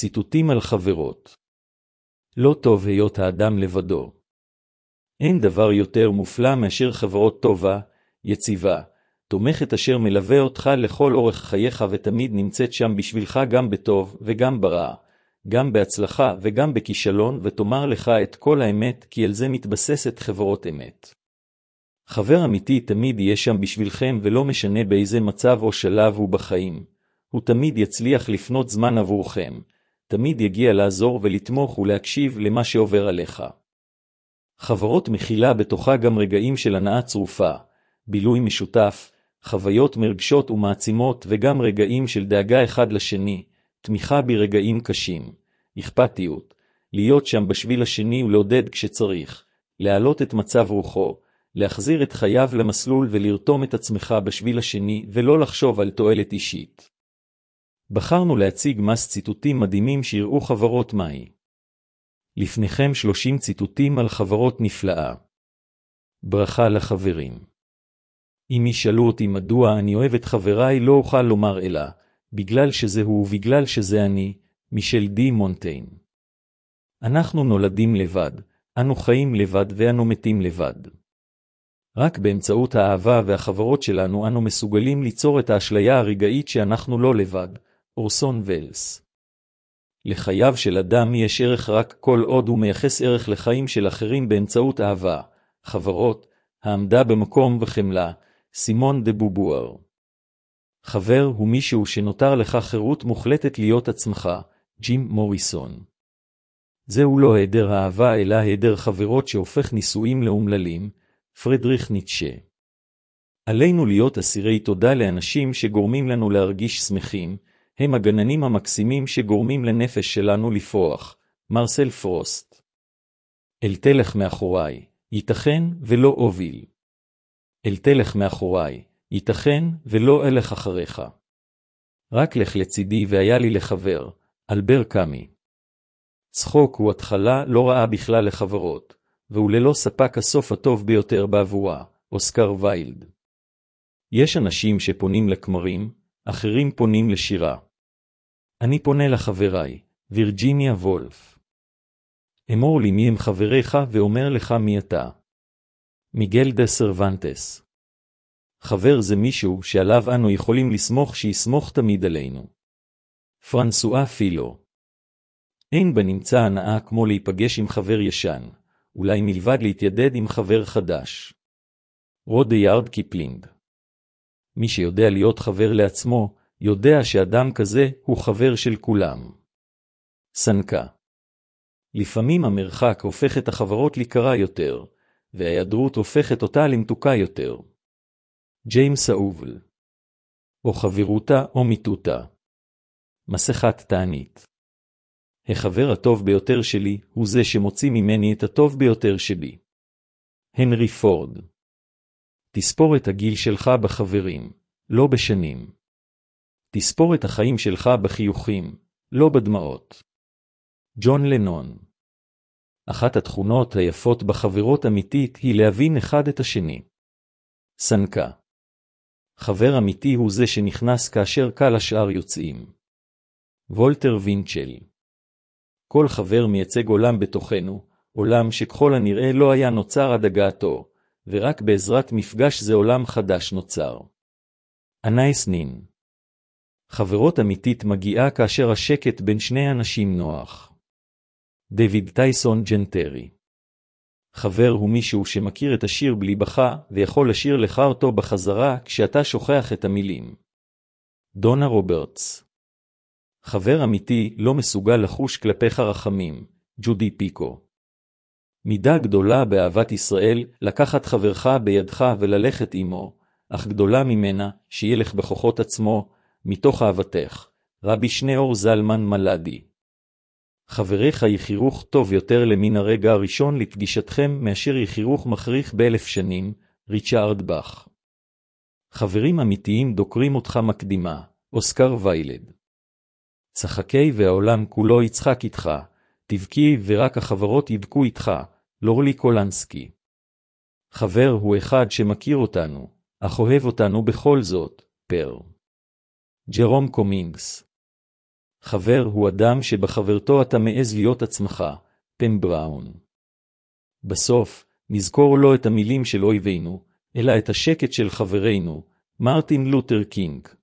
ציטוטים על חברות. לא טוב היות האדם לבדו. אין דבר יותר מופלא מאשר חברות טובה, יציבה, תומכת אשר מלווה אותך לכל אורך חייך ותמיד נמצאת שם בשבילך גם בטוב וגם ברע, גם בהצלחה וגם בכישלון ותאמר לך את כל האמת כי על זה מתבססת חברות אמת. חבר אמיתי תמיד יהיה שם בשבילכם ולא משנה באיזה מצב או שלב הוא בחיים. הוא תמיד יצליח לפנות זמן עבורכם, תמיד יגיע לעזור ולתמוך ולהקשיב למה שעובר עליך. חברות מכילה בתוכה גם רגעים של הנאה צרופה, בילוי משותף, חוויות מרגשות ומעצימות וגם רגעים של דאגה אחד לשני, תמיכה ברגעים קשים, אכפתיות, להיות שם בשביל השני ולעודד כשצריך, להעלות את מצב רוחו, להחזיר את חייו למסלול ולרתום את עצמך בשביל השני ולא לחשוב על תועלת אישית. בחרנו להציג מס ציטוטים מדהימים שיראו חברות מהי. לפניכם 30 ציטוטים על חברות נפלאה. ברכה לחברים. אם ישאלו אותי מדוע אני אוהב את חבריי לא אוכל לומר אלא, בגלל שזה הוא ובגלל שזה אני, מישל די מונטיין. אנחנו נולדים לבד, אנו חיים לבד ואנו מתים לבד. רק באמצעות האהבה והחברות שלנו אנו מסוגלים ליצור את האשליה הרגעית שאנחנו לא לבד, אורסון ולס. לחייו של אדם יש ערך רק כל עוד הוא מייחס ערך לחיים של אחרים באמצעות אהבה, חברות, העמדה במקום וחמלה, סימון דה בובואר. חבר הוא מישהו שנותר לך חירות מוחלטת להיות עצמך, ג'ים מוריסון. זהו לא היעדר אהבה אלא היעדר חברות שהופך נישואים לאומללים, פרדריך ניטשה. עלינו להיות אסירי תודה לאנשים שגורמים לנו להרגיש שמחים, הם הגננים המקסימים שגורמים לנפש שלנו לפרוח, מרסל פרוסט. אל תלך מאחוריי, ייתכן ולא אוביל. אל תלך מאחוריי, ייתכן ולא אלך אחריך. רק לך לצידי והיה לי לחבר, אלבר קאמי. צחוק הוא התחלה לא רעה בכלל לחברות, והוא ללא ספק הסוף הטוב ביותר בעבורה, אוסקר ויילד. יש אנשים שפונים לכמרים, אחרים פונים לשירה. אני פונה לחבריי, וירג'יניה וולף. אמור לי מי הם חבריך ואומר לך מי אתה. מיגל דה סרוונטס. חבר זה מישהו שעליו אנו יכולים לסמוך שיסמוך תמיד עלינו. פרנסואה פילו. אין בנמצא הנאה כמו להיפגש עם חבר ישן, אולי מלבד להתיידד עם חבר חדש. רודיארד קיפלינג. מי שיודע להיות חבר לעצמו, יודע שאדם כזה הוא חבר של כולם. סנקה. לפעמים המרחק הופך את החברות לקרה יותר, וההיעדרות הופכת אותה למתוקה יותר. ג'יימס אובל. או חברותה או מיתותה. מסכת תענית. החבר הטוב ביותר שלי הוא זה שמוציא ממני את הטוב ביותר שלי. הנרי פורד. תספור את הגיל שלך בחברים, לא בשנים. תספור את החיים שלך בחיוכים, לא בדמעות. ג'ון לנון. אחת התכונות היפות בחברות אמיתית היא להבין אחד את השני. סנקה. חבר אמיתי הוא זה שנכנס כאשר כל השאר יוצאים. וולטר וינצ'ל. כל חבר מייצג עולם בתוכנו, עולם שככל הנראה לא היה נוצר עד הגעתו, ורק בעזרת מפגש זה עולם חדש נוצר. אנאיס נין. חברות אמיתית מגיעה כאשר השקט בין שני אנשים נוח. דויד טייסון ג'נטרי. חבר הוא מישהו שמכיר את השיר בליבך ויכול לשיר לך אותו בחזרה כשאתה שוכח את המילים. דונה רוברטס. חבר אמיתי לא מסוגל לחוש כלפיך רחמים, ג'ודי פיקו. מידה גדולה באהבת ישראל לקחת חברך בידך וללכת עמו, אך גדולה ממנה שילך בכוחות עצמו, מתוך אהבתך, רבי שניאור זלמן מלאדי. חבריך יחירוך טוב יותר למין הרגע הראשון לפגישתכם מאשר יחירוך מחריך ב1000 שנים, ריצ'ארד בך. חברים אמיתיים דוקרים אותך מקדימה, אוסקר ויילד. צחקי והעולם כולו יצחק איתך, תבכי ורק החברות יבכו איתך, לורלי קולנסקי. חבר הוא אחד שמכיר אותנו, אך אוהב אותנו בכל זאת, פר. ג'רום קומינגס. חבר הוא אדם שבחברתו אתה מעז להיות עצמך, פן בראון. בסוף, נזכור לא את המילים של אויבינו, אלא את השקט של חברינו, מרטין לותר קינג.